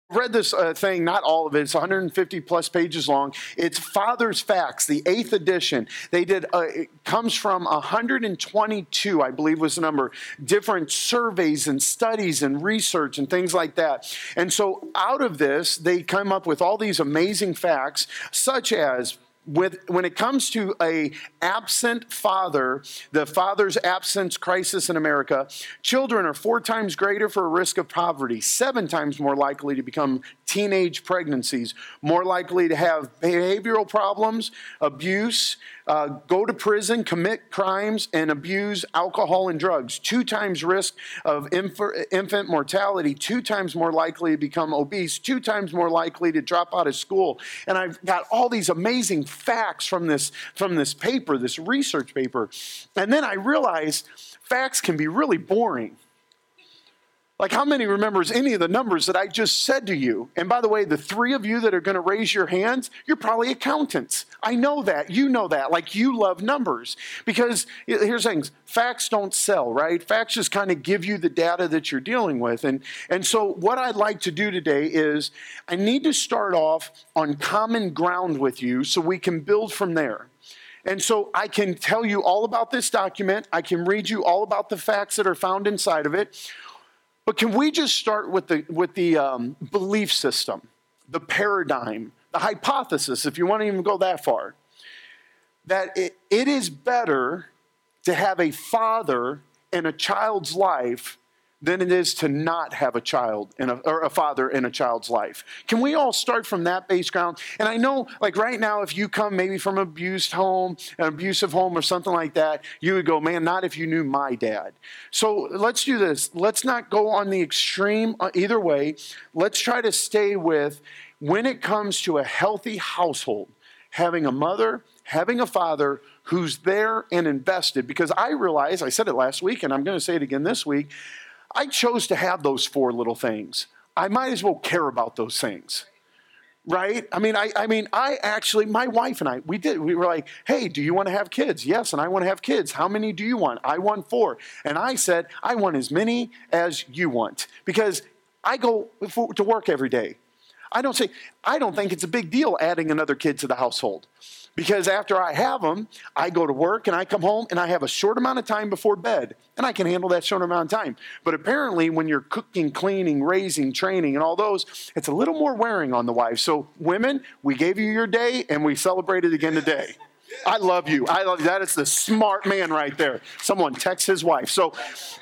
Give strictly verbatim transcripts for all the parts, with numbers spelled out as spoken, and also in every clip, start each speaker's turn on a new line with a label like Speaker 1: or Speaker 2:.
Speaker 1: read this uh, thing, not all of it, it's one hundred fifty plus pages long. It's Father's Facts, the eighth edition. They did, uh, it comes from one hundred twenty-two, I believe was the number, different surveys and studies and research and things like that. And so out of this, they come up with all these amazing facts, such as, With, when it comes to a absent father, the father's absence crisis in America, children are four times greater for a risk of poverty, seven times more likely to become teenage pregnancies, more likely to have behavioral problems, abuse, uh, go to prison, commit crimes, and abuse alcohol and drugs. Two times risk of inf- infant mortality, two times more likely to become obese, two times more likely to drop out of school. And I've got all these amazing facts from this, from this paper, this research paper. And then I realized facts can be really boring. Like, how many remembers any of the numbers that I just said to you? And by the way, the three of you that are going to raise your hands, you're probably accountants. I know that. You know that. Like, you love numbers. Because here's things. Facts don't sell, right? Facts just kind of give you the data that you're dealing with. And, and so what I'd like to do today is I need to start off on common ground with you so we can build from there. And so I can tell you all about this document. I can read you all about the facts that are found inside of it. But can we just start with the with the um, belief system, the paradigm, the hypothesis, if you want to even go that far, that it, it is better to have a father in a child's life than it is to not have a child in a, or a father in a child's life. Can we all start from that base ground? And I know, like right now, if you come maybe from an abused home, an abusive home or something like that, you would go, man, not if you knew my dad. So let's do this. Let's not go on the extreme either way. Let's try to stay with, when it comes to a healthy household, having a mother, having a father who's there and invested. Because I realize, I said it last week, and I'm going to say it again this week, I chose to have those four little things. I might as well care about those things, right? I mean, I, I mean, I actually, my wife and I, we did, we were like, hey, do you want to have kids? Yes, and I want to have kids. How many do you want? I want four. And I said, I want as many as you want, because I go for, to work every day. I don't say, I don't think it's a big deal adding another kid to the household. Because after I have them, I go to work and I come home and I have a short amount of time before bed. And I can handle that short amount of time. But apparently when you're cooking, cleaning, raising, training, and all those, it's a little more wearing on the wife. So women, we gave you your day and we celebrated again today. I love you. I love you. That is the smart man right there. Someone text his wife. So...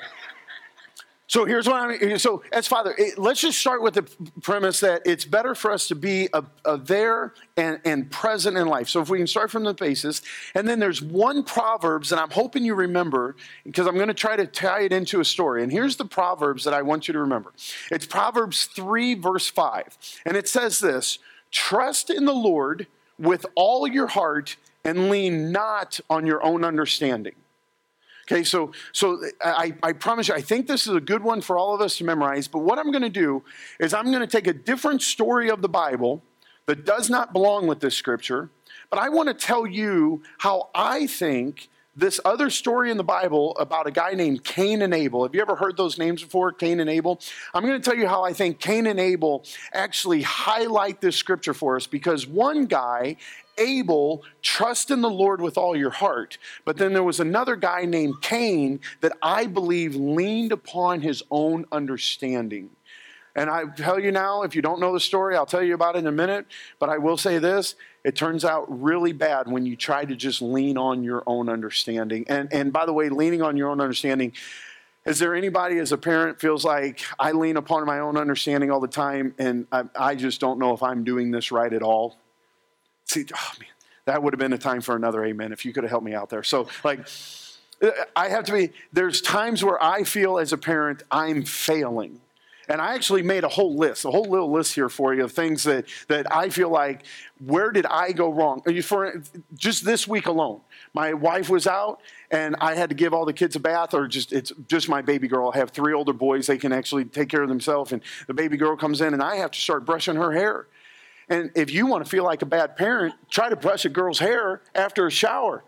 Speaker 1: So here's what I mean. So as father, it, let's just start with the premise that it's better for us to be a, a there and, and present in life. So if we can start from the basis, and then there's one Proverbs, and I'm hoping you remember, because I'm going to try to tie it into a story. And here's the Proverbs that I want you to remember. It's Proverbs three, verse five. And it says this: trust in the Lord with all your heart and lean not on your own understanding. Okay, so so I, I promise you, I think this is a good one for all of us to memorize. But what I'm going to do is I'm going to take a different story of the Bible that does not belong with this scripture. But I want to tell you how I think this other story in the Bible about a guy named Cain and Abel. Have you ever heard those names before, Cain and Abel? I'm going to tell you how I think Cain and Abel actually highlight this scripture for us, because one guy, Abel, trust in the Lord with all your heart. But then there was another guy named Cain that I believe leaned upon his own understanding. And I tell you now, if you don't know the story, I'll tell you about it in a minute. But I will say this: it turns out really bad when you try to just lean on your own understanding. And, and by the way, leaning on your own understanding, is there anybody as a parent feels like I lean upon my own understanding all the time and I, I just don't know if I'm doing this right at all? See, oh man, that would have been a time for another amen if you could have helped me out there. So like, I have to be, there's times where I feel as a parent I'm failing. And I actually made a whole list, a whole little list here for you of things that, that I feel like, where did I go wrong? For just this week alone, my wife was out and I had to give all the kids a bath, or just it's just my baby girl. I have three older boys. They can actually take care of themselves. And the baby girl comes in and I have to start brushing her hair. And if you want to feel like a bad parent, try to brush a girl's hair after a shower.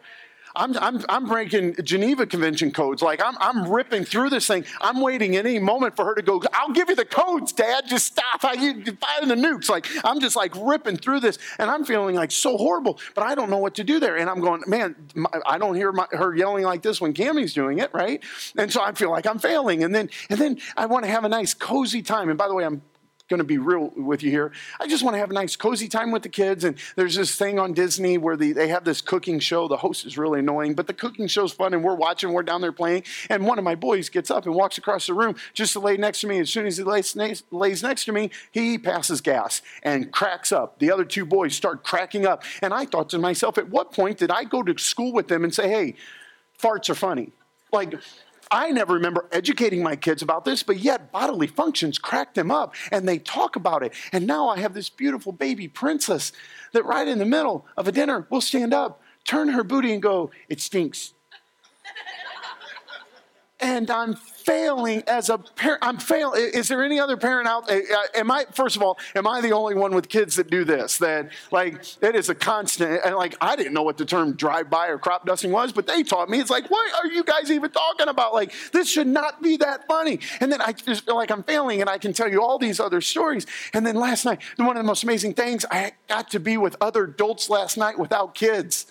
Speaker 1: I'm, I'm, I'm breaking Geneva Convention codes. Like, I'm, I'm ripping through this thing. I'm waiting any moment for her to go, I'll give you the codes, Dad. Just stop. I, you fire the nukes. Like, I'm just like ripping through this. And I'm feeling like so horrible, but I don't know what to do there. And I'm going, man, my, I don't hear my, her yelling like this when Cammie's doing it, right? And so I feel like I'm failing. And then, and then I want to have a nice cozy time. And by the way, I'm going to be real with you here. I just want to have a nice cozy time with the kids. And there's this thing on Disney where the, they have this cooking show. The host is really annoying, but the cooking show's fun, and we're watching, we're down there playing. And one of my boys gets up and walks across the room just to lay next to me. As soon as he lays, lays next to me, he passes gas and cracks up. The other two boys start cracking up. And I thought to myself, at what point did I go to school with them and say, hey, farts are funny? Like, I never remember educating my kids about this, but yet bodily functions crack them up, and they talk about it. And now I have this beautiful baby princess that right in the middle of a dinner will stand up, turn her booty, and go, it stinks. And I'm failing as a parent. I'm failing. Is there any other parent out there? Am I, first of all, am I the only one with kids that do this? That, like, it is a constant. And, like, I didn't know what the term drive-by or crop dusting was, but they taught me. It's like, what are you guys even talking about? Like, this should not be that funny. And then I just feel like I'm failing, and I can tell you all these other stories. And then last night, one of the most amazing things, I got to be with other adults last night without kids.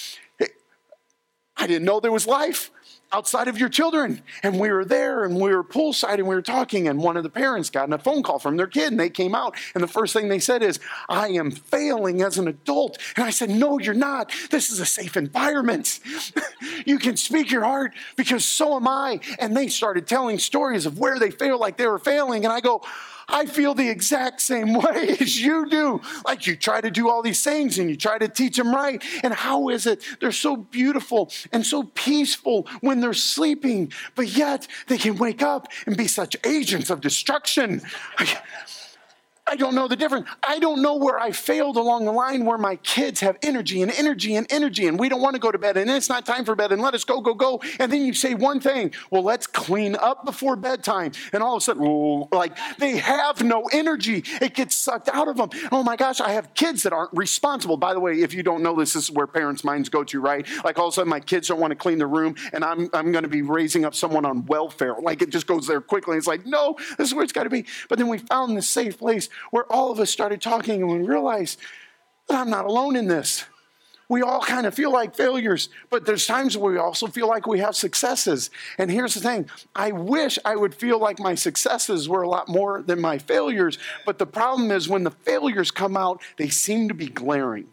Speaker 1: I didn't know there was life outside of your children. And we were there, and we were poolside, and we were talking, and one of the parents got a phone call from their kid, and they came out, and the first thing they said is, I am failing as an adult. And I said, no, you're not. This is a safe environment. You can speak your heart, because so am I. And they started telling stories of where they failed, like they were failing. And I go, I feel the exact same way as you do. Like, you try to do all these things and you try to teach them right. And how is it they're so beautiful and so peaceful when they're sleeping, but yet they can wake up and be such agents of destruction? I, I don't know the difference. I don't know where I failed along the line where my kids have energy and energy and energy, and we don't want to go to bed, and it's not time for bed, and let us go, go, go. And then you say one thing, well, let's clean up before bedtime. And all of a sudden, oh, like, they have no energy. It gets sucked out of them. Oh my gosh, I have kids that aren't responsible. By the way, if you don't know this, this is where parents' minds go to, right? Like, all of a sudden, my kids don't want to clean the room, and I'm, I'm going to be raising up someone on welfare. Like, it just goes there quickly. It's like, no, this is where it's got to be. But then we found this safe place where all of us started talking, and we realized that I'm not alone in this. We all kind of feel like failures, but there's times where we also feel like we have successes. And here's the thing. I wish I would feel like my successes were a lot more than my failures, but the problem is when the failures come out, they seem to be glaring.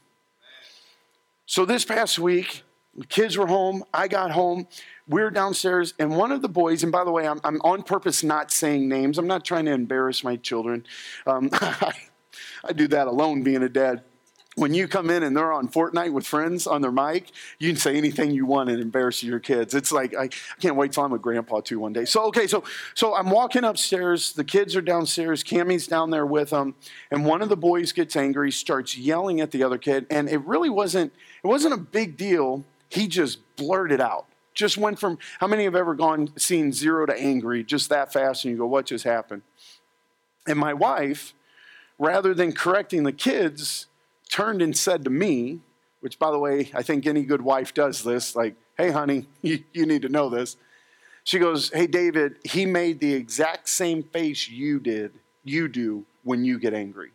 Speaker 1: So this past week, the kids were home, I got home, we were downstairs, and one of the boys, and by the way, I'm, I'm on purpose not saying names. I'm not trying to embarrass my children. Um, I, I do that alone being a dad. When you come in and they're on Fortnite with friends on their mic, you can say anything you want and embarrass your kids. It's like, I, I can't wait till I'm a grandpa too one day. So, okay, so so I'm walking upstairs. The kids are downstairs. Cammie's down there with them. And one of the boys gets angry, starts yelling at the other kid. And it really wasn't, it wasn't a big deal. He just blurted out. Just went from, how many have ever gone, seen zero to angry just that fast, and you go, what just happened? And my wife, rather than correcting the kids, turned and said to me, which, by the way, I think any good wife does this, like, hey, honey, you, you need to know this. She goes, hey, David, he made the exact same face you did, you do when you get angry.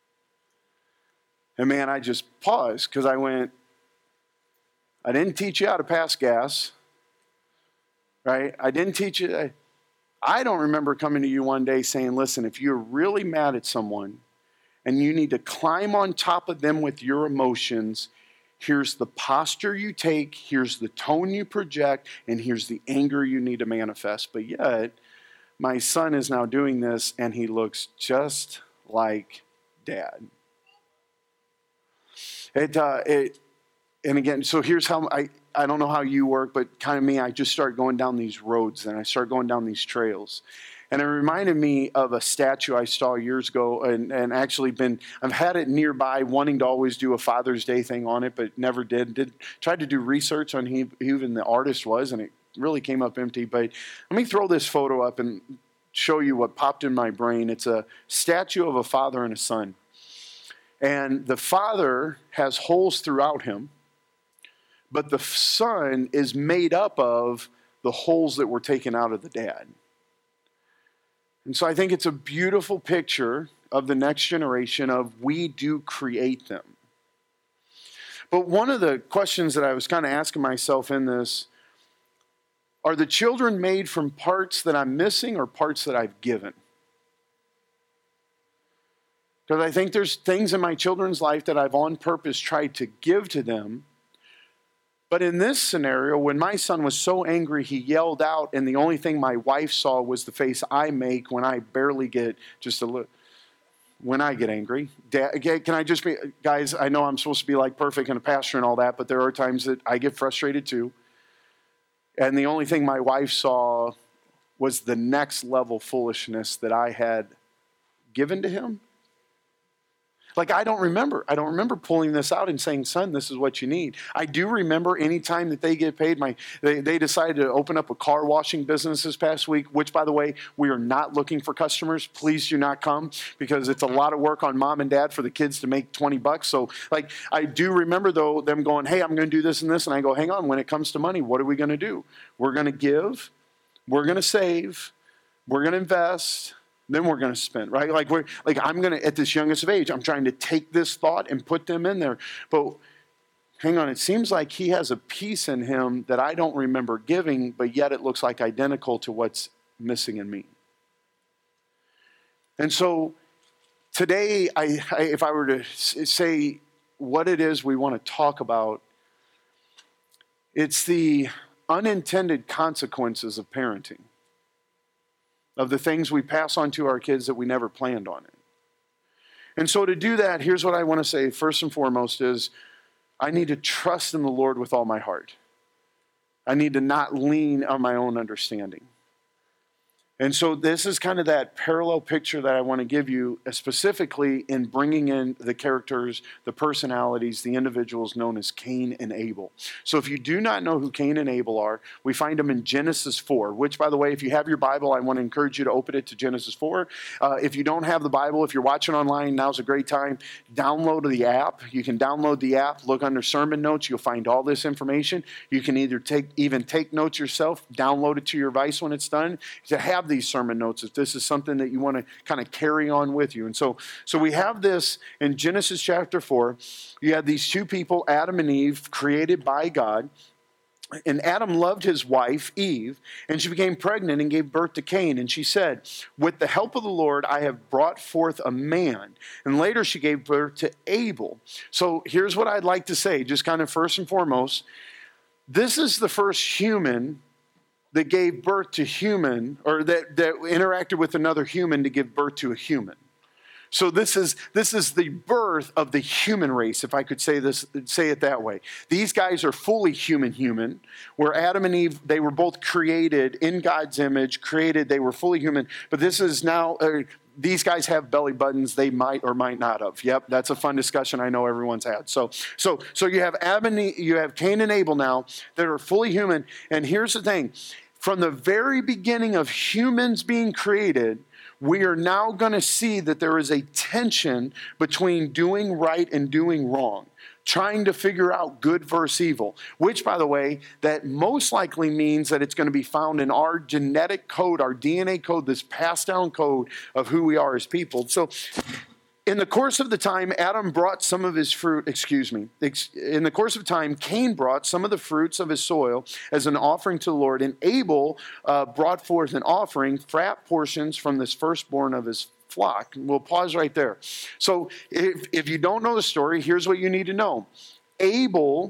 Speaker 1: And man, I just paused because I went, I didn't teach you how to pass gas. Right? I didn't teach you. I don't remember coming to you one day saying, listen, if you're really mad at someone and you need to climb on top of them with your emotions, here's the posture you take, here's the tone you project, and here's the anger you need to manifest. But yet, my son is now doing this, and he looks just like Dad. It, uh, it, and again, so here's how I... I don't know how you work, but kind of me, I just start going down these roads and I start going down these trails. And it reminded me of a statue I saw years ago and, and actually been, I've had it nearby wanting to always do a Father's Day thing on it, but never did. Did tried to do research on who even the artist was, and it really came up empty. But let me throw this photo up and show you what popped in my brain. It's a statue of a father and a son. And the father has holes throughout him, but the son is made up of the holes that were taken out of the dad. And so I think it's a beautiful picture of the next generation of we do create them. But one of the questions that I was kind of asking myself in this, are the children made from parts that I'm missing or parts that I've given? Because I think there's things in my children's life that I've on purpose tried to give to them. But in this scenario, when my son was so angry, he yelled out, and the only thing my wife saw was the face I make when I barely get just a little, when I get angry. Dad, can I just be, guys, I know I'm supposed to be like perfect and a pastor and all that, but there are times that I get frustrated too. And the only thing my wife saw was the next level foolishness that I had given to him. Like, I don't remember. I don't remember pulling this out and saying, son, this is what you need. I do remember any time that they get paid, my they, they decided to open up a car washing business this past week, which, by the way, we are not looking for customers. Please do not come, because it's a lot of work on mom and dad for the kids to make twenty bucks. So, like, I do remember, though, them going, hey, I'm going to do this and this. And I go, hang on, when it comes to money, what are we going to do? We're going to give. We're going to save. We're going to invest. Then we're going to spend, right? Like we're like I'm going to, at this youngest of age, I'm trying to take this thought and put them in there. But hang on, it seems like he has a piece in him that I don't remember giving, but yet it looks like identical to what's missing in me. And so today, I, I if I were to say what it is we want to talk about, it's the unintended consequences of parenting, of the things we pass on to our kids that we never planned on it. And so to do that, here's what I want to say first and foremost is I need to trust in the Lord with all my heart. I need to not lean on my own understanding. And so this is kind of that parallel picture that I want to give you, specifically in bringing in the characters, the personalities, the individuals known as Cain and Abel. So if you do not know who Cain and Abel are, we find them in Genesis four, which, by the way, if you have your Bible, I want to encourage you to open it to Genesis four. Uh, if you don't have the Bible, if you're watching online, now's a great time. Download the app. You can download the app, look under sermon notes. You'll find all this information. You can either take even take notes yourself, download it to your device when it's done, to have these sermon notes if this is something that you want to kind of carry on with you. And so, so we have this in Genesis chapter four. You have these two people, Adam and Eve, created by God. And Adam loved his wife, Eve, and she became pregnant and gave birth to Cain. And she said, with the help of the Lord, I have brought forth a man. And later she gave birth to Abel. So here's what I'd like to say, just kind of first and foremost. This is the first human that gave birth to human, or that, that interacted with another human to give birth to a human. So this is this is the birth of the human race, if I could say this, say it that way. These guys are fully human human, where Adam and Eve, they were both created in God's image, created, they were fully human. But this is now, uh, these guys have belly buttons, they might or might not have. Yep, that's a fun discussion I know everyone's had. So so so you have Adam and, you have Cain and Abel now that are fully human. And here's the thing. From the very beginning of humans being created, we are now going to see that there is a tension between doing right and doing wrong, trying to figure out good versus evil, which, by the way, that most likely means that it's going to be found in our genetic code, our D N A code, this passed down code of who we are as people. So in the course of the time, Adam brought some of his fruit, excuse me, in the course of time, Cain brought some of the fruits of his soil as an offering to the Lord, and Abel uh, brought forth an offering, fat portions from this firstborn of his flock. We'll pause right there. So if, if you don't know the story, here's what you need to know. Abel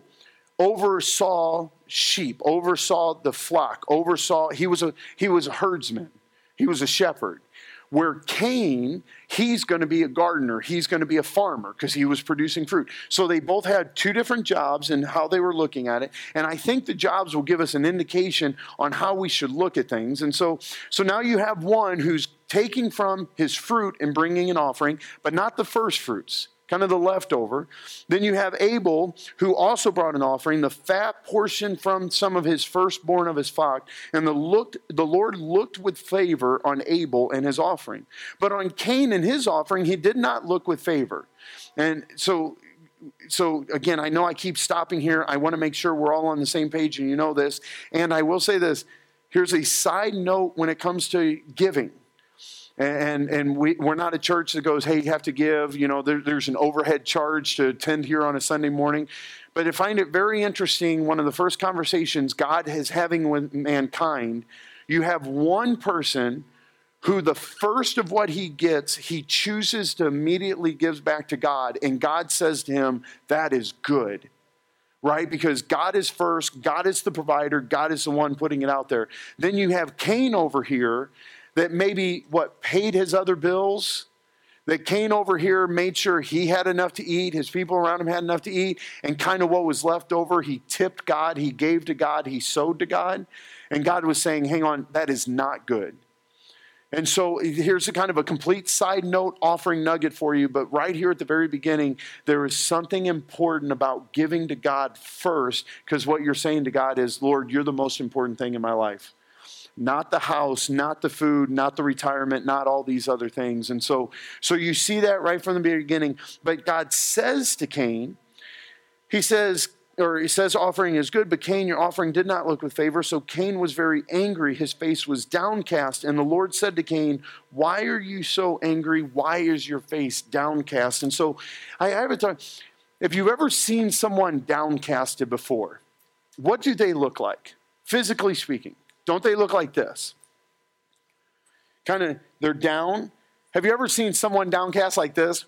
Speaker 1: oversaw sheep, oversaw the flock, oversaw, he was a, he was a herdsman, he was a shepherd. Where Cain, he's going to be a gardener. He's going to be a farmer because he was producing fruit. So they both had two different jobs and how they were looking at it. And I think the jobs will give us an indication on how we should look at things. And so, so now you have one who's taking from his fruit and bringing an offering, but not the first fruits, kind of the leftover. Then you have Abel, who also brought an offering, the fat portion from some of his firstborn of his flock. And the, looked, the Lord looked with favor on Abel and his offering. But on Cain and his offering, he did not look with favor. And so so again, I know I keep stopping here. I want to make sure we're all on the same page and you know this. And I will say this, here's a side note when it comes to giving. And and we, we're not a church that goes, hey, you have to give. You know, there, there's an overhead charge to attend here on a Sunday morning. But I find it very interesting, one of the first conversations God is having with mankind, you have one person who the first of what he gets, he chooses to immediately gives back to God. And God says to him, that is good. Right? Because God is first, God is the provider, God is the one putting it out there. Then you have Cain over here that maybe, what, paid his other bills, that Cain over here made sure he had enough to eat, his people around him had enough to eat, and kind of what was left over, he tipped God, he gave to God, he sowed to God. And God was saying, hang on, that is not good. And so here's a kind of a complete side note offering nugget for you, but right here at the very beginning, there is something important about giving to God first, because what you're saying to God is, Lord, you're the most important thing in my life. Not the house, not the food, not the retirement, not all these other things. And so, so you see that right from the beginning. But God says to Cain, he says, or he says offering is good, but Cain, your offering did not look with favor. So Cain was very angry. His face was downcast. And the Lord said to Cain, why are you so angry? Why is your face downcast? And so I have a time, if you've ever seen someone downcasted before, what do they look like? Physically speaking. Don't they look like this? Kind of, they're down. Have you ever seen someone downcast like this?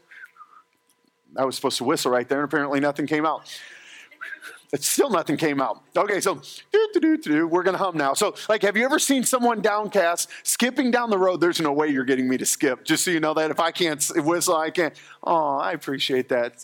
Speaker 1: I was supposed to whistle right there, and apparently nothing came out. It's still nothing came out. Okay, so doo, doo, doo, doo, we're going to hum now. So, like, have you ever seen someone downcast skipping down the road? There's no way you're getting me to skip, just so you know that. If I can't whistle, I can't. Oh, I appreciate that.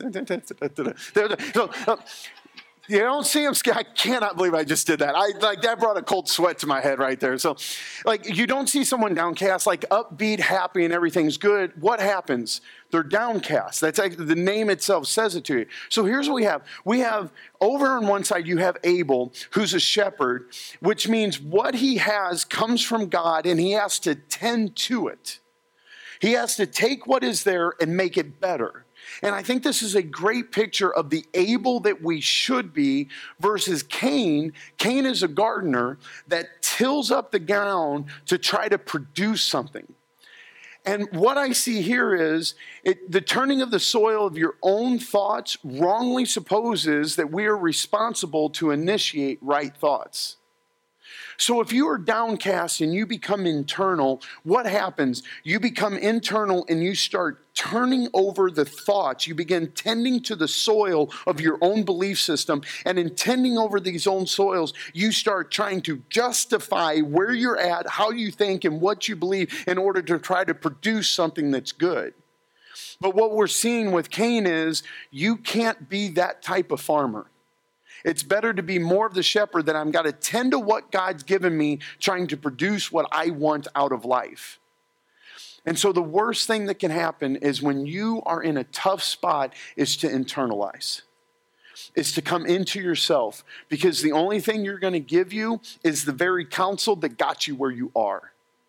Speaker 1: So, uh, you don't see him. I cannot believe I just did that. I like that brought a cold sweat to my head right there. So, like, you don't see someone downcast, like upbeat, happy, and everything's good. What happens? They're downcast. That's actually, the name itself says it to you. So here's what we have. We have over on one side, you have Abel, who's a shepherd, which means what he has comes from God, and he has to tend to it. He has to take what is there and make it better. And I think this is a great picture of the Abel that we should be versus Cain. Cain is a gardener that tills up the ground to try to produce something. And what I see here is it, the turning of the soil of your own thoughts wrongly supposes that we are responsible to initiate right thoughts. So if you are downcast and you become internal, what happens? You become internal and you start turning over the thoughts. You begin tending to the soil of your own belief system. And in tending over these own soils, you start trying to justify where you're at, how you think, and what you believe in order to try to produce something that's good. But what we're seeing with Cain is you can't be that type of farmer. It's better to be more of the shepherd that I've got to tend to what God's given me, trying to produce what I want out of life. And so the worst thing that can happen is when you are in a tough spot is to internalize. Is to come into yourself, because the only thing you're going to give you is the very counsel that got you where you are.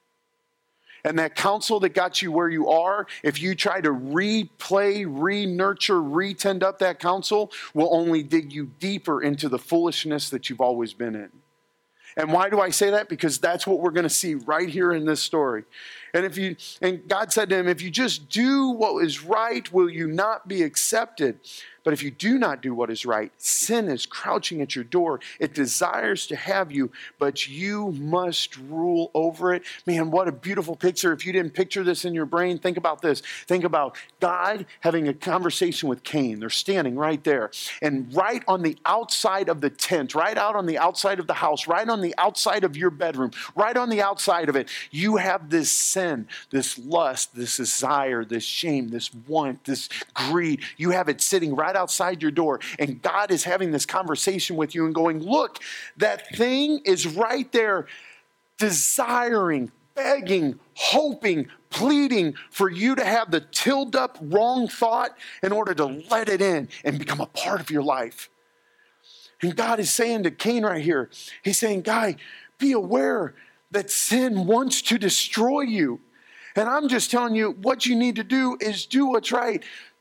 Speaker 1: And that counsel that got you where you are, if you try to replay, re-nurture, re-tend up that counsel, will only dig you deeper into the foolishness that you've always been in. And why do I say that? Because that's what we're going to see right here in this story. And if you, and God said to him, if you just do what is right, will you not be accepted? But if you do not do what is right, sin is crouching at your door. It desires to have you, but you must rule over it. Man, what a beautiful picture. If you didn't picture this in your brain, think about this. Think about God having a conversation with Cain. They're standing right there. And right on the outside of the tent, right out on the outside of the house, right on the outside of your bedroom, right on the outside of it, you have this sin, this lust, this desire, this shame, this want, this greed. You have it sitting right outside your door, and God is having this conversation with you and going, look, that thing is right there, desiring, begging, hoping, pleading for you to have the tilled up wrong thought in order to let it in and become a part of your life. And God is saying to Cain right here, he's saying, guy, be aware that sin wants to destroy you. And I'm just telling you, what you need to do is do what's right.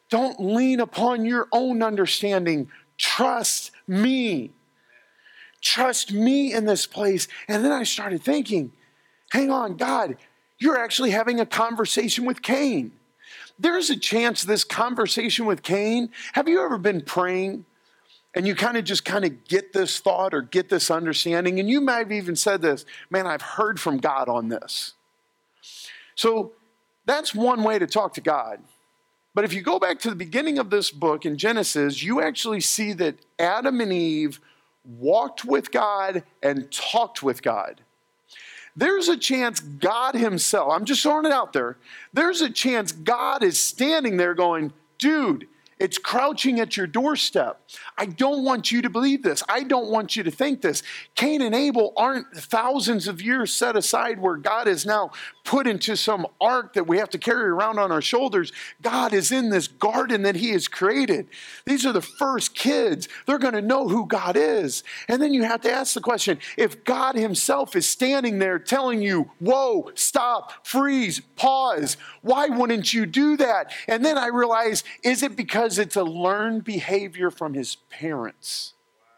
Speaker 1: Don't lean upon your own understanding. Trust me. Trust me in this place. And then I started thinking, hang on, God, you're actually having a conversation with Cain. There's a chance this conversation with Cain, have you ever been praying and you kind of just kind of get this thought or get this understanding? And you might have even said this, man, I've heard from God on this. So that's one way to talk to God. But if you go back to the beginning of this book in Genesis, you actually see that Adam and Eve walked with God and talked with God. There's a chance God himself, I'm just throwing it out there, there's a chance God is standing there going, dude, it's crouching at your doorstep. I don't want you to believe this. I don't want you to think this. Cain and Abel aren't thousands of years set aside where God is now put into some ark that we have to carry around on our shoulders. God is in this garden that he has created. These are the first kids. They're going to know who God is. And then you have to ask the question, if God himself is standing there telling you, whoa, stop, freeze, pause, why wouldn't you do that? And then I realize, is it because it's a learned behavior from his parents?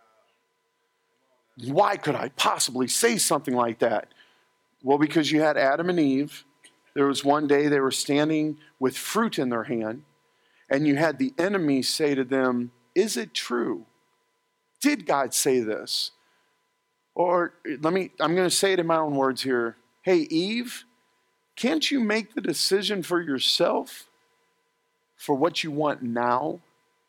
Speaker 1: Why could I possibly say something like that? Well, because you had Adam and Eve. There was one day they were standing with fruit in their hand, and you had the enemy say to them, is it true? Did God say this? Or let me, I'm going to say it in my own words here. Hey, Eve, can't you make the decision for yourself for what you want now?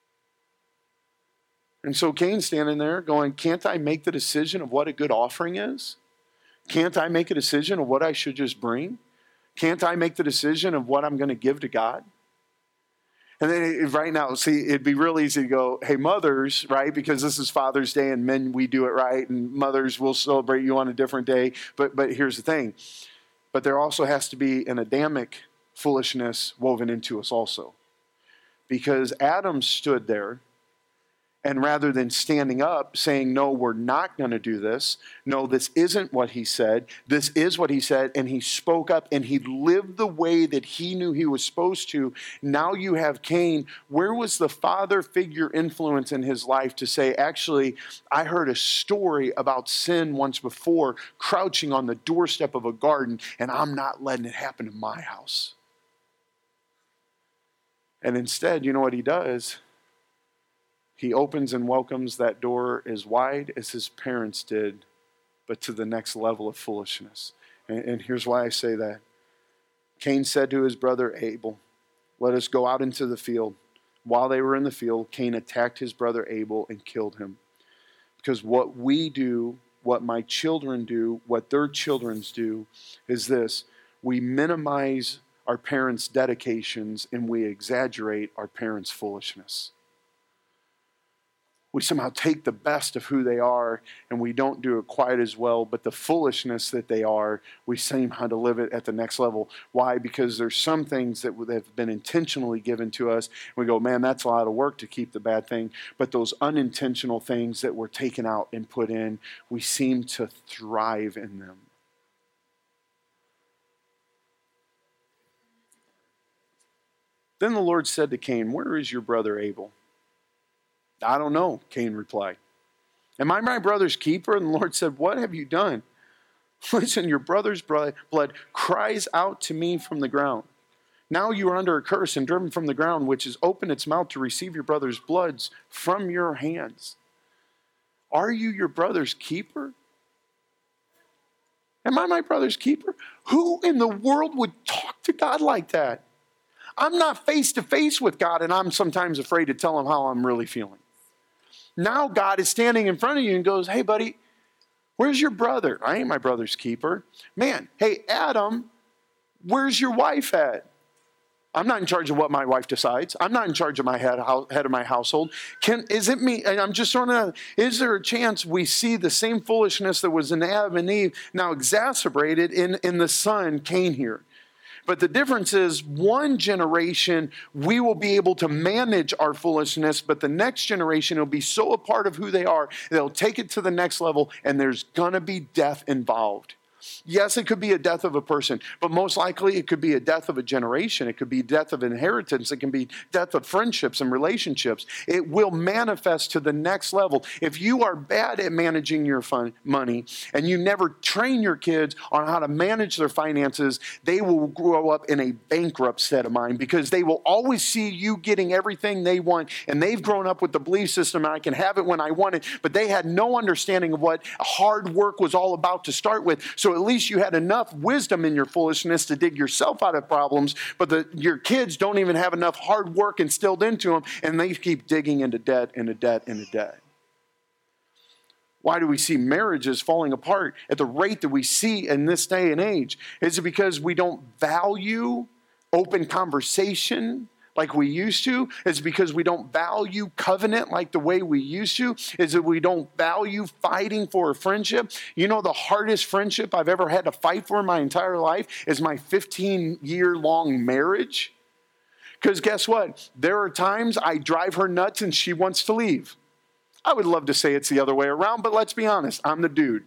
Speaker 1: And so Cain's standing there going, can't I make the decision of what a good offering is? Can't I make a decision of what I should just bring? Can't I make the decision of what I'm going to give to God? And then right now, see, it'd be real easy to go, hey, mothers, right? Because this is Father's Day and men, we do it right. And mothers will celebrate you on a different day. But but here's the thing. But there also has to be an Adamic foolishness woven into us also. Because Adam stood there, and rather than standing up saying, no, we're not going to do this. No, this isn't what he said. This is what he said. And he spoke up and he lived the way that he knew he was supposed to. Now you have Cain. Where was the father figure influence in his life to say, actually, I heard a story about sin once before, crouching on the doorstep of a garden, and I'm not letting it happen in my house. And instead, you know what he does? He opens and welcomes that door as wide as his parents did, but to the next level of foolishness. And, and here's why I say that. Cain said to his brother Abel, let us go out into the field. While they were in the field, Cain attacked his brother Abel and killed him. Because what we do, what my children do, what their children's do, is this. We minimize our parents' dedications and we exaggerate our parents' foolishness. We somehow take the best of who they are and we don't do it quite as well, but the foolishness that they are, we seem how to live it at the next level. Why? Because there's some things that have been intentionally given to us. We go, man, that's a lot of work to keep the bad thing. But those unintentional things that were taken out and put in, we seem to thrive in them. Then the Lord said to Cain, where is your brother Abel? I don't know, Cain replied. Am I my brother's keeper? And the Lord said, what have you done? Listen, your brother's blood cries out to me from the ground. Now you are under a curse and driven from the ground, which has opened its mouth to receive your brother's bloods from your hands. Are you your brother's keeper? Am I my brother's keeper? Who in the world would talk to God like that? I'm not face to face with God, and I'm sometimes afraid to tell him how I'm really feeling. Now God is standing in front of you and goes, hey, buddy, where's your brother? I ain't my brother's keeper. Man, hey, Adam, where's your wife at? I'm not in charge of what my wife decides. I'm not in charge of my head, head of my household. Can, is it me? And I'm just throwing it out. Is there a chance we see the same foolishness that was in Adam and Eve now exacerbated in, in the son, Cain here? But the difference is one generation, we will be able to manage our foolishness, but the next generation will be so a part of who they are, they'll take it to the next level, and there's going to be death involved. Yes, it could be a death of a person, but most likely it could be a death of a generation. It could be death of inheritance. It can be death of friendships and relationships. It will manifest to the next level. If you are bad at managing your fun, money and you never train your kids on how to manage their finances, they will grow up in a bankrupt set of mind because they will always see you getting everything they want, and they've grown up with the belief system, I can have it when I want it, but they had no understanding of what hard work was all about to start with. So at least you had enough wisdom in your foolishness to dig yourself out of problems, but the, your kids don't even have enough hard work instilled into them, and they keep digging into debt, into debt, into debt. Why do we see marriages falling apart at the rate that we see in this day and age? Is it because we don't value open conversation like we used to? Is it because we don't value covenant like the way we used to? Is it we don't value fighting for a friendship? You know, the hardest friendship I've ever had to fight for in my entire life is my fifteen-year-long marriage. Because guess what? There are times I drive her nuts and she wants to leave. I would love to say it's the other way around, but let's be honest, I'm the dude.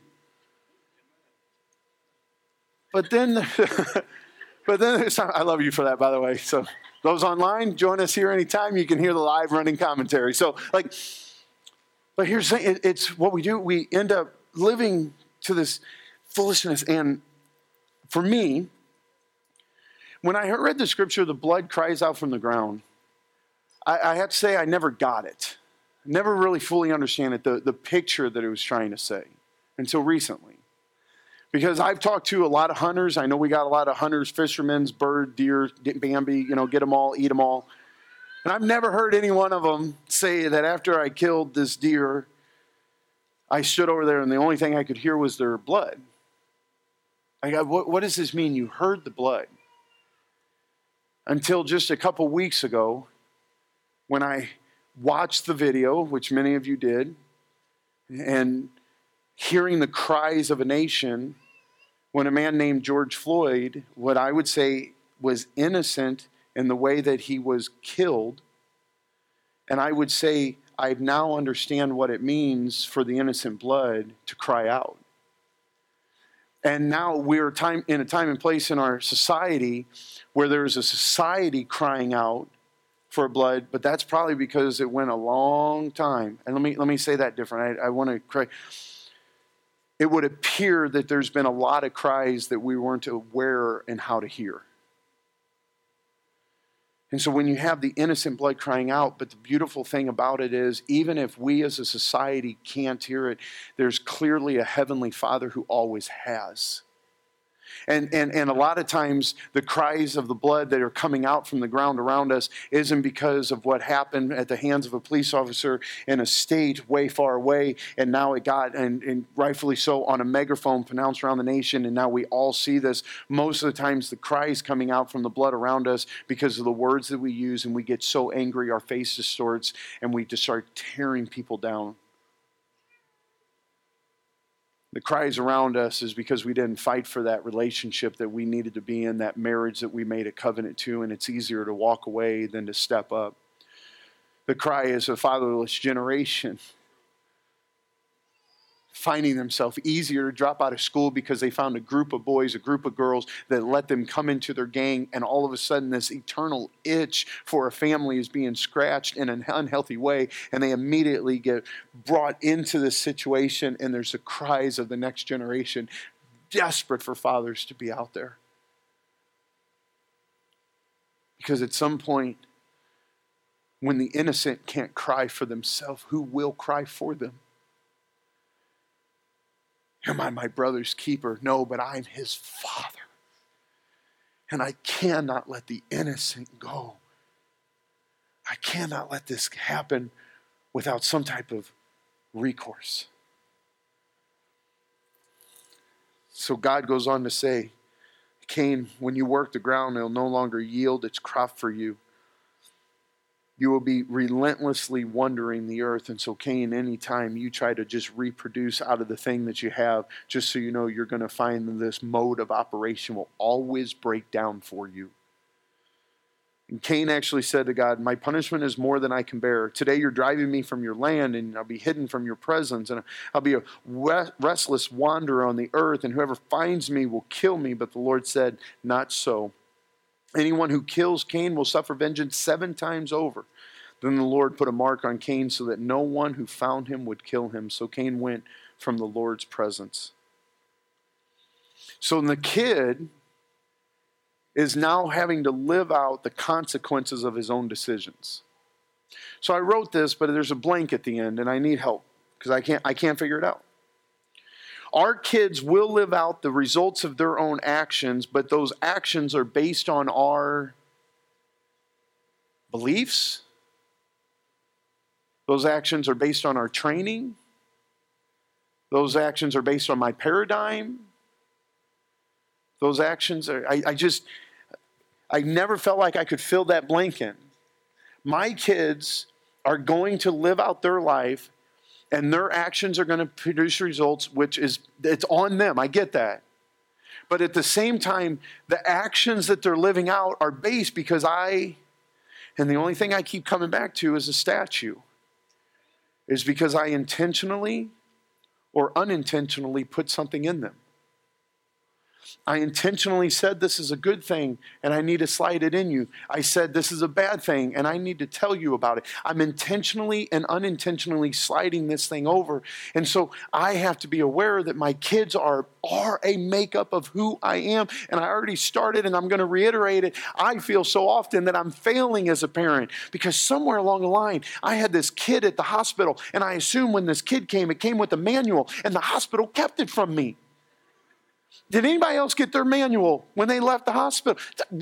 Speaker 1: But then, but then, I love you for that, by the way. So those online, join us here anytime. You can hear the live running commentary. So, like, but here's the thing, it's what we do. We end up living to this foolishness. And for me, when I read the scripture, the blood cries out from the ground, I, I have to say I never got it. Never really fully understand it, the, the picture that it was trying to say until recently. Because I've talked to a lot of hunters. I know we got a lot of hunters, fishermen, bird, deer, Bambi, you know, get them all, eat them all. And I've never heard any one of them say that after I killed this deer, I stood over there and the only thing I could hear was their blood. I got, what, what does this mean? You heard the blood. Until just a couple weeks ago, when I watched the video, which many of you did, and hearing the cries of a nation, when a man named George Floyd, what I would say was innocent in the way that he was killed, and I would say I now understand what it means for the innocent blood to cry out. And now we're time, in a time and place in our society where there's a society crying out for blood, but that's probably because it went a long time. And let me let me say that different. I, I want to correct. It would appear that there's been a lot of cries that we weren't aware and how to hear. And so when you have the innocent blood crying out, but the beautiful thing about it is, even if we as a society can't hear it, there's clearly a heavenly Father who always has. And, and, and a lot of times the cries of the blood that are coming out from the ground around us isn't because of what happened at the hands of a police officer in a state way far away, and now it got, and, and rightfully so, on a megaphone pronounced around the nation, and now we all see this. Most of the times the cries coming out from the blood around us because of the words that we use, and we get so angry our face distorts and we just start tearing people down. The cries around us is because we didn't fight for that relationship that we needed to be in, that marriage that we made a covenant to, and it's easier to walk away than to step up. The cry is a fatherless generation finding themselves easier to drop out of school because they found a group of boys, a group of girls that let them come into their gang, and all of a sudden this eternal itch for a family is being scratched in an unhealthy way, and they immediately get brought into this situation, and there's the cries of the next generation desperate for fathers to be out there. Because at some point, when the innocent can't cry for themselves, who will cry for them? Am I my brother's keeper? No, but I'm his father. And I cannot let the innocent go. I cannot let this happen without some type of recourse. So God goes on to say, Cain, when you work the ground, it'll no longer yield its crop for you. You will be relentlessly wandering the earth. And so, Cain, anytime you try to just reproduce out of the thing that you have, just so you know, you're going to find this mode of operation will always break down for you. And Cain actually said to God, my punishment is more than I can bear. Today you're driving me from your land, and I'll be hidden from your presence, and I'll be a restless wanderer on the earth, and whoever finds me will kill me. But the Lord said, not so. Anyone who kills Cain will suffer vengeance seven times over. Then the Lord put a mark on Cain so that no one who found him would kill him. So Cain went from the Lord's presence. So the kid is now having to live out the consequences of his own decisions. So I wrote this, but there's a blank at the end, and I need help because I can't, I can't figure it out. Our kids will live out the results of their own actions, but those actions are based on our beliefs. Those actions are based on our training. Those actions are based on my paradigm. Those actions are, I, I just, I never felt like I could fill that blank in. My kids are going to live out their life, and their actions are going to produce results, which is, it's on them. I get that. But at the same time, the actions that they're living out are based because I, and the only thing I keep coming back to is a statue, is because I intentionally or unintentionally put something in them. I intentionally said this is a good thing and I need to slide it in you. I said this is a bad thing and I need to tell you about it. I'm intentionally and unintentionally sliding this thing over. And so I have to be aware that my kids are, are a makeup of who I am. And I already started, and I'm going to reiterate it. I feel so often that I'm failing as a parent because somewhere along the line, I had this kid at the hospital, and I assumed when this kid came, it came with a manual, and the hospital kept it from me. Did anybody else get their manual when they left the hospital?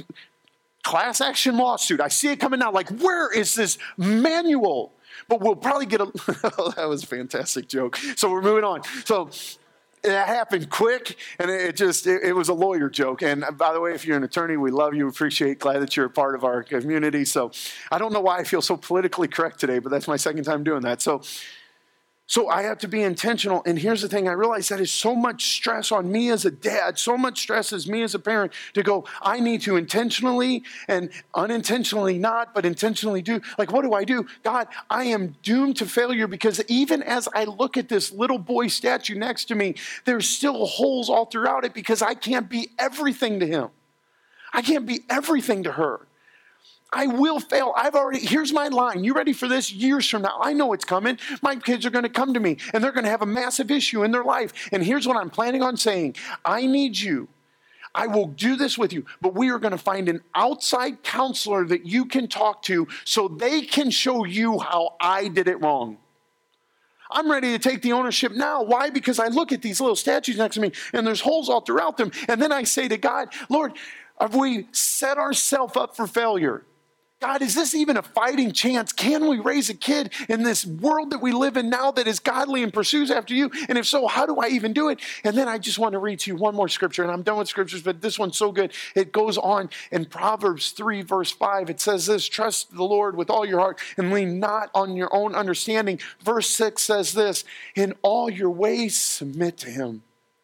Speaker 1: Class action lawsuit. I see it coming out like, where is this manual? But we'll probably get a, that was a fantastic joke. So we're moving on. So it happened quick, and it just, it, it was a lawyer joke. And by the way, if you're an attorney, we love you, appreciate, glad that you're a part of our community. So I don't know why I feel so politically correct today, but that's my second time doing that. So So I have to be intentional. And here's the thing, I realize that is so much stress on me as a dad, so much stress as me as a parent to go, I need to intentionally and unintentionally not, but intentionally do. Like, what do I do? God, I am doomed to failure because even as I look at this little boy statue next to me, there's still holes all throughout it because I can't be everything to him. I can't be everything to her. I will fail. I've already, here's my line. You ready for this? Years from now, I know it's coming. My kids are going to come to me and they're going to have a massive issue in their life. And here's what I'm planning on saying. I need you. I will do this with you, but we are going to find an outside counselor that you can talk to so they can show you how I did it wrong. I'm ready to take the ownership now. Why? Because I look at these little statues next to me and there's holes all throughout them. And then I say to God, Lord, have we set ourselves up for failure? God, is this even a fighting chance? Can we raise a kid in this world that we live in now that is godly and pursues after you? And if so, how do I even do it? And then I just want to read to you one more scripture, and I'm done with scriptures, but this one's so good. It goes on in Proverbs three, verse five. It says this, trust the Lord with all your heart and lean not on your own understanding. Verse six says this, in all your ways submit to him.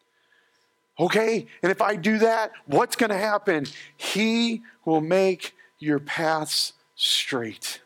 Speaker 1: Okay? And if I do that, what's going to happen? He will make your paths straight.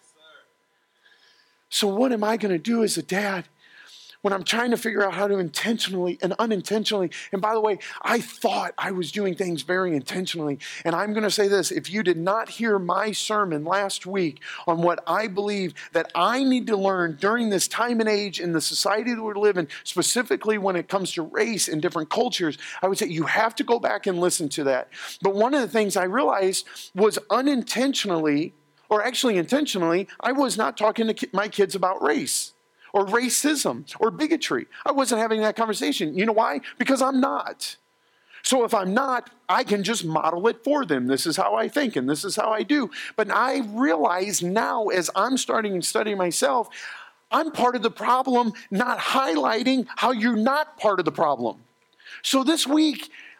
Speaker 1: So what am I going to do as a dad when I'm trying to figure out how to intentionally and unintentionally, and by the way, I thought I was doing things very intentionally, and I'm going to say this, if you did not hear my sermon last week on what I believe that I need to learn during this time and age in the society that we're living, specifically when it comes to race and different cultures, I would say you have to go back and listen to that. But one of the things I realized was unintentionally, or actually intentionally, I was not talking to my kids about race or racism or bigotry. I wasn't having that conversation. You know why? Because I'm not. So if I'm not, I can just model it for them. This is how I think and this is how I do. But I realize now as I'm starting and studying myself, I'm part of the problem, not highlighting how you're not part of the problem. So this week,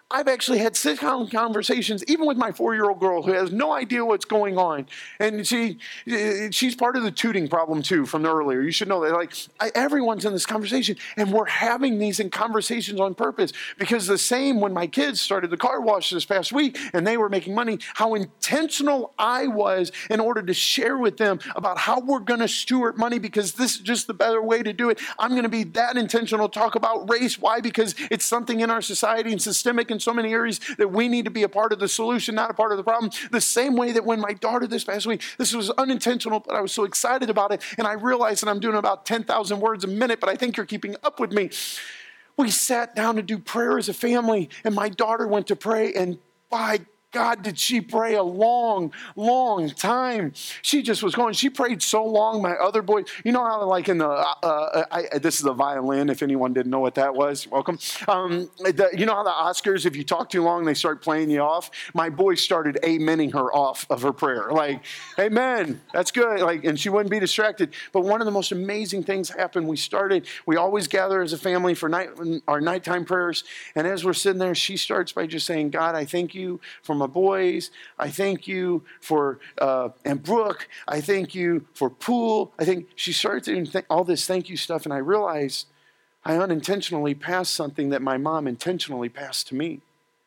Speaker 1: I've actually had sit-down conversations, even with my four-year-old girl who has no idea what's going on. And she, she's part of the tooting problem too from earlier. You should know that. Like I, everyone's in this conversation, and we're having these in conversations on purpose, because the same when my kids started the car wash this past week and they were making money, how intentional I was in order to share with them about how we're going to steward money, because this is just the better way to do it. I'm going to be that intentional to talk about race. Why? Because it's something in our society and systemic in so many areas that we need to be a part of the solution, not a part of the problem. The same way that when my daughter this past week, this was unintentional, but I was so excited about it, and I realized that I'm doing about ten thousand words a minute, but I think you're keeping up with me. We sat down to do prayer as a family, and my daughter went to pray, and by God, did she pray a long, long time. She just was going. She prayed so long, my other boys, you know how like in the, uh, uh, I, this is a violin, if anyone didn't know what that was, welcome. Um, the, you know how the Oscars, if you talk too long, they start playing you off? My boys started amening her off of her prayer. Like, amen, that's good. Like, and she wouldn't be distracted. But one of the most amazing things happened. We started, we always gather as a family for night, our nighttime prayers. And as we're sitting there, she starts by just saying, God, I thank you for my boys. I thank you for, uh, and Brooke, I thank you for Pool. I think she started doing th- all this thank you stuff, and I realized I unintentionally passed something that my mom intentionally passed to me.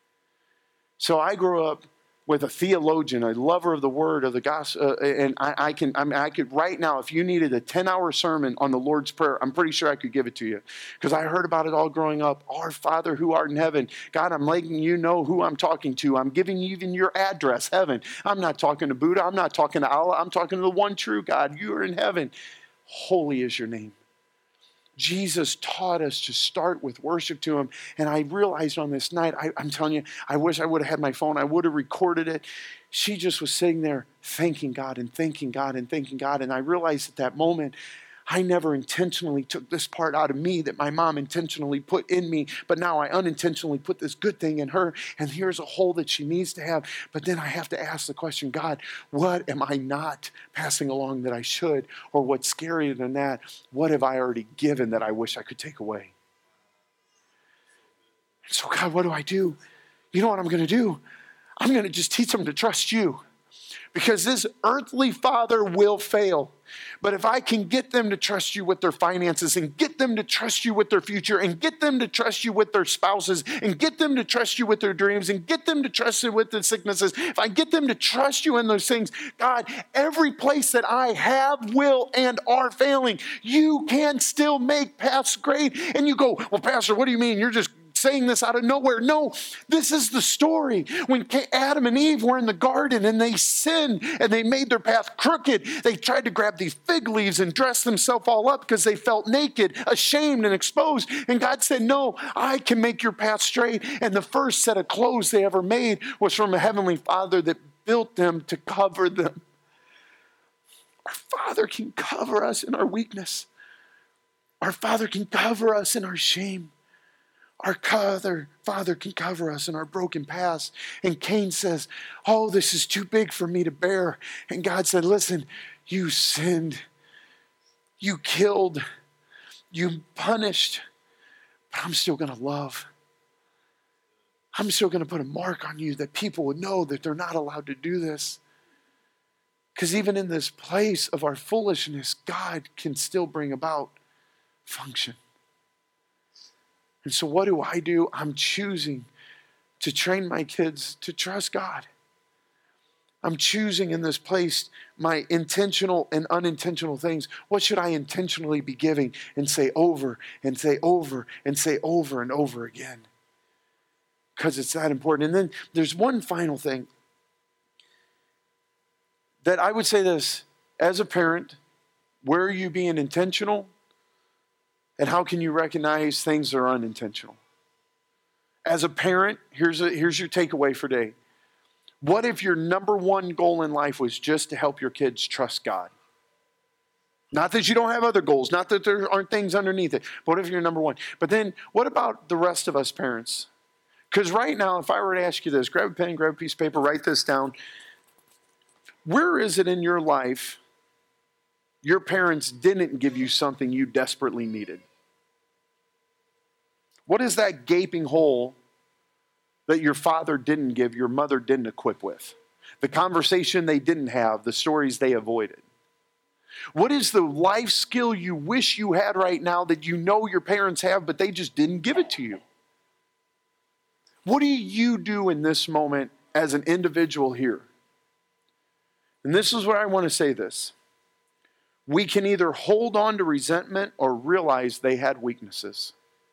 Speaker 1: So I grew up with a theologian, a lover of the word, of the gospel, uh, and I, I can, I mean, I could right now, if you needed a ten-hour sermon on the Lord's Prayer, I'm pretty sure I could give it to you, because I heard about it all growing up. Our Father who art in heaven. God, I'm letting you know who I'm talking to. I'm giving you even your address, heaven. I'm not talking to Buddha. I'm not talking to Allah. I'm talking to the one true God. You are in heaven. Holy is your name. Jesus taught us to start with worship to him. And I realized on this night, I, I'm telling you, I wish I would have had my phone. I would have recorded it. She just was sitting there thanking God and thanking God and thanking God. And I realized at that moment, I never intentionally took this part out of me that my mom intentionally put in me, but now I unintentionally put this good thing in her, and here's a hole that she needs to have. But then I have to ask the question, God, what am I not passing along that I should? Or what's scarier than that, what have I already given that I wish I could take away? And so, God, what do I do? You know what I'm going to do? I'm going to just teach them to trust you. Because this earthly father will fail. But if I can get them to trust you with their finances, and get them to trust you with their future, and get them to trust you with their spouses, and get them to trust you with their dreams, and get them to trust you with the sicknesses, if I get them to trust you in those things, God, every place that I have, will, and are failing, you can still make paths great. And you go, well, Pastor, what do you mean? You're just saying this out of nowhere. No, this is the story. When Adam and Eve were in the garden and they sinned and they made their path crooked, they tried to grab these fig leaves and dress themselves all up because they felt naked, ashamed, and exposed. And God said, no, I can make your path straight. And the first set of clothes they ever made was from a heavenly Father that built them to cover them. Our Father can cover us in our weakness. Our Father can cover us in our shame. Our Father, Father can cover us in our broken past. And Cain says, oh, this is too big for me to bear. And God said, listen, you sinned. You killed. You punished. But I'm still going to love. I'm still going to put a mark on you that people would know that they're not allowed to do this. Because even in this place of our foolishness, God can still bring about function. And so what do I do? I'm choosing to train my kids to trust God. I'm choosing in this place my intentional and unintentional things. What should I intentionally be giving and say over and say over and say over and over again? Because it's that important. And then there's one final thing that I would say this. As a parent, where are you being intentional? And how can you recognize things that are unintentional? As a parent, here's, a, here's your takeaway for today. What if your number one goal in life was just to help your kids trust God? Not that you don't have other goals, not that there aren't things underneath it, but what if you're number one? But then what about the rest of us parents? Because right now, if I were to ask you this, grab a pen, grab a piece of paper, write this down. Where is it in your life your parents didn't give you something you desperately needed? What is that gaping hole that your father didn't give, your mother didn't equip with? The conversation they didn't have, the stories they avoided. What is the life skill you wish you had right now that you know your parents have, but they just didn't give it to you? What do you do in this moment as an individual here? And this is where I want to say this. We can either hold on to resentment or realize they had weaknesses.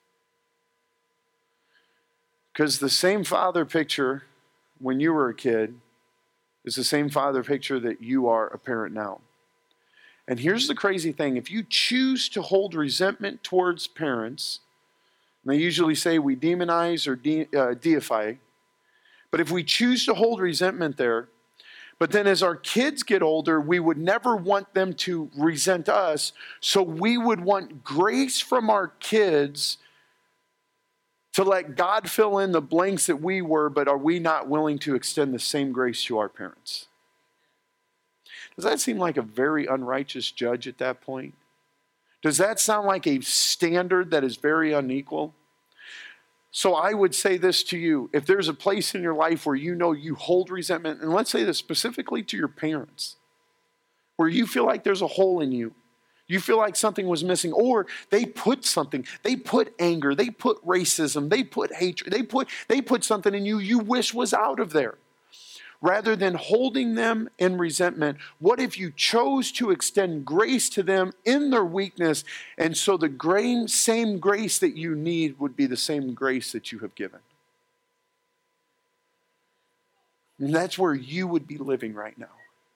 Speaker 1: Because the same father picture when you were a kid is the same father picture that you are a parent now. And here's the crazy thing. If you choose to hold resentment towards parents, and they usually say we demonize or de- uh, deify, but if we choose to hold resentment there, but then as our kids get older, we would never want them to resent us, so we would want grace from our kids to let God fill in the blanks that we were, but are we not willing to extend the same grace to our parents? Does that seem like a very unrighteous judge at that point? Does that sound like a standard that is very unequal? So I would say this to you. If there's a place in your life where you know you hold resentment, and let's say this specifically to your parents, where you feel like there's a hole in you, you feel like something was missing, or they put something, they put anger, they put racism, they put hatred, they put, they put something in you you wish was out of there. Rather than holding them in resentment, what if you chose to extend grace to them in their weakness, and so the gra- same grace that you need would be the same grace that you have given? And that's where you would be living right now.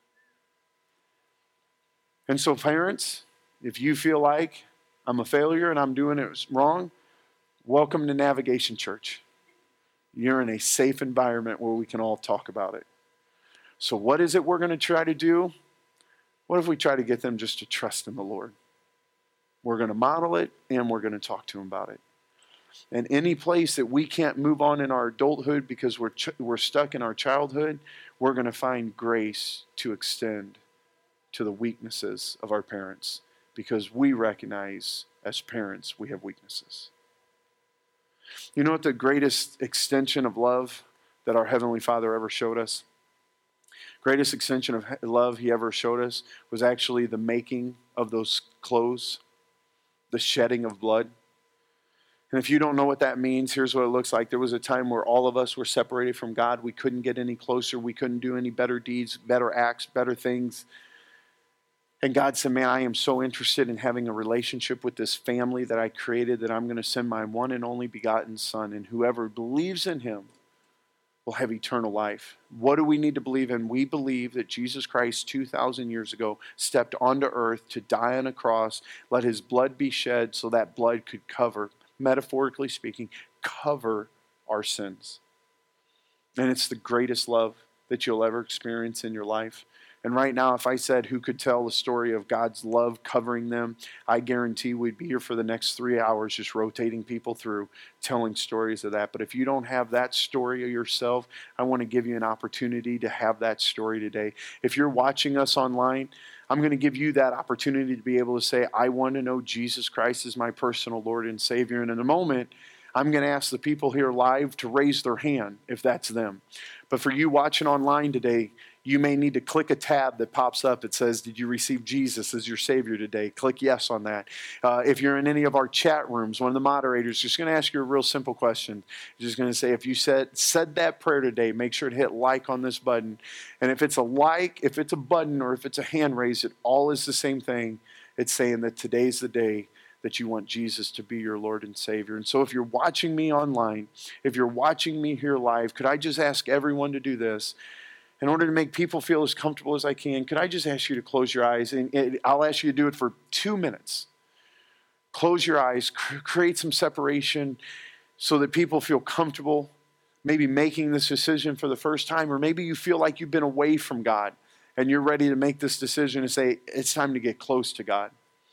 Speaker 1: And so parents, if you feel like I'm a failure and I'm doing it wrong, welcome to Navigation Church. You're in a safe environment where we can all talk about it. So what is it we're going to try to do? What if we try to get them just to trust in the Lord? We're going to model it and we're going to talk to them about it. And any place that we can't move on in our adulthood because we're ch- we're stuck in our childhood, we're going to find grace to extend to the weaknesses of our parents, because we recognize as parents we have weaknesses. You know what the greatest extension of love that our Heavenly Father ever showed us? Greatest extension of love he ever showed us was actually the making of those clothes, the shedding of blood. And if you don't know what that means, here's what it looks like. There was a time where all of us were separated from God. We couldn't get any closer. We couldn't do any better deeds, better acts, better things. And God said, man, I am so interested in having a relationship with this family that I created that I'm going to send my one and only begotten Son. And whoever believes in him will have eternal life. What do we need to believe in? We believe that Jesus Christ two thousand years ago stepped onto earth to die on a cross, let his blood be shed so that blood could cover, metaphorically speaking, cover our sins. And it's the greatest love that you'll ever experience in your life. And right now, if I said who could tell the story of God's love covering them, I guarantee we'd be here for the next three hours just rotating people through, telling stories of that. But if you don't have that story of yourself, I want to give you an opportunity to have that story today. If you're watching us online, I'm going to give you that opportunity to be able to say, I want to know Jesus Christ as my personal Lord and Savior. And in a moment, I'm going to ask the people here live to raise their hand if that's them. But for you watching online today, you may need to click a tab that pops up that says, did you receive Jesus as your Savior today? Click yes on that. Uh, if you're in any of our chat rooms, one of the moderators is just going to ask you a real simple question. He's just going to say, if you said said that prayer today, make sure to hit like on this button. And if it's a like, if it's a button, or if it's a hand raise, it all is the same thing. It's saying that today's the day that you want Jesus to be your Lord and Savior. And so if you're watching me online, if you're watching me here live, could I just ask everyone to do this? In order to make people feel as comfortable as I can, could I just ask you to close your eyes? And I'll ask you to do it for two minutes. Close your eyes, create some separation so that people feel comfortable, maybe making this decision for the first time, or maybe you feel like you've been away from God and you're ready to make this decision and say, it's time to get close to God.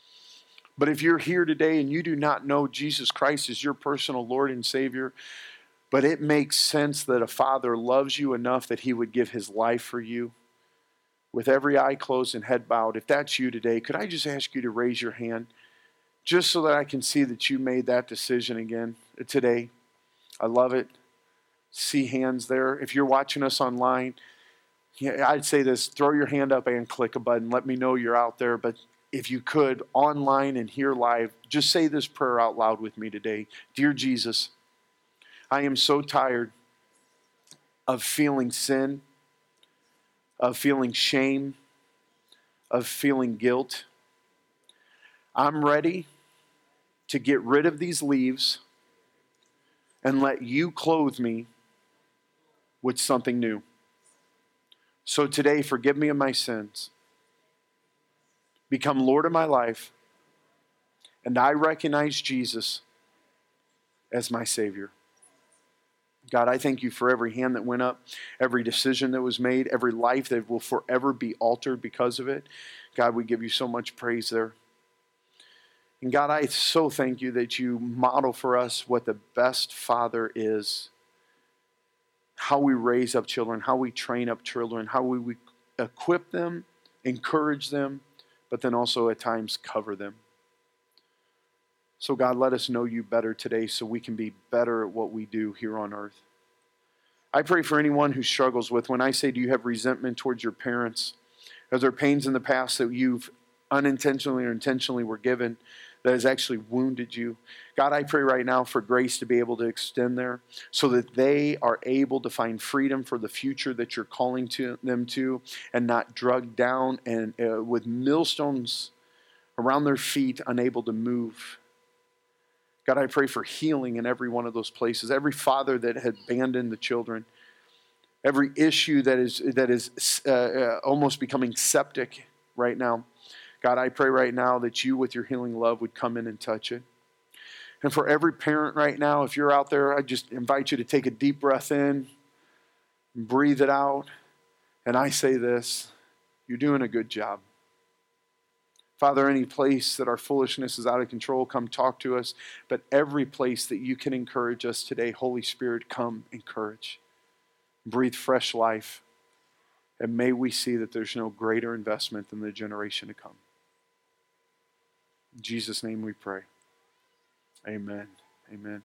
Speaker 1: But if you're here today and you do not know Jesus Christ as your personal Lord and Savior, but it makes sense that a father loves you enough that he would give his life for you, with every eye closed and head bowed, if that's you today, could I just ask you to raise your hand just so that I can see that you made that decision again today? I love it. See hands there. If you're watching us online, yeah, I'd say this, throw your hand up and click a button. Let me know you're out there. But if you could, online and here live, just say this prayer out loud with me today. Dear Jesus, I am so tired of feeling sin, of feeling shame, of feeling guilt. I'm ready to get rid of these leaves and let you clothe me with something new. So today, forgive me of my sins. Become Lord of my life. And I recognize Jesus as my Savior. God, I thank you for every hand that went up, every decision that was made, every life that will forever be altered because of it. God, we give you so much praise there. And God, I so thank you that you model for us what the best father is. How we raise up children, how we train up children, how we, we equip them, encourage them, but then also at times cover them. So God, let us know you better today so we can be better at what we do here on earth. I pray for anyone who struggles with, when I say, do you have resentment towards your parents? Are there pains in the past that you've unintentionally or intentionally were given that has actually wounded you? God, I pray right now for grace to be able to extend there so that they are able to find freedom for the future that you're calling to them to, and not drugged down and uh, with millstones around their feet, unable to move. God, I pray for healing in every one of those places. Every father that had abandoned the children, every issue that is that is uh, uh, almost becoming septic right now. God, I pray right now that you with your healing love would come in and touch it. And for every parent right now, if you're out there, I just invite you to take a deep breath in, breathe it out, and I say this, you're doing a good job. Father, any place that our foolishness is out of control, come talk to us. But every place that you can encourage us today, Holy Spirit, come encourage. Breathe fresh life. And may we see that there's no greater investment than the generation to come. In Jesus' name we pray. Amen. Amen.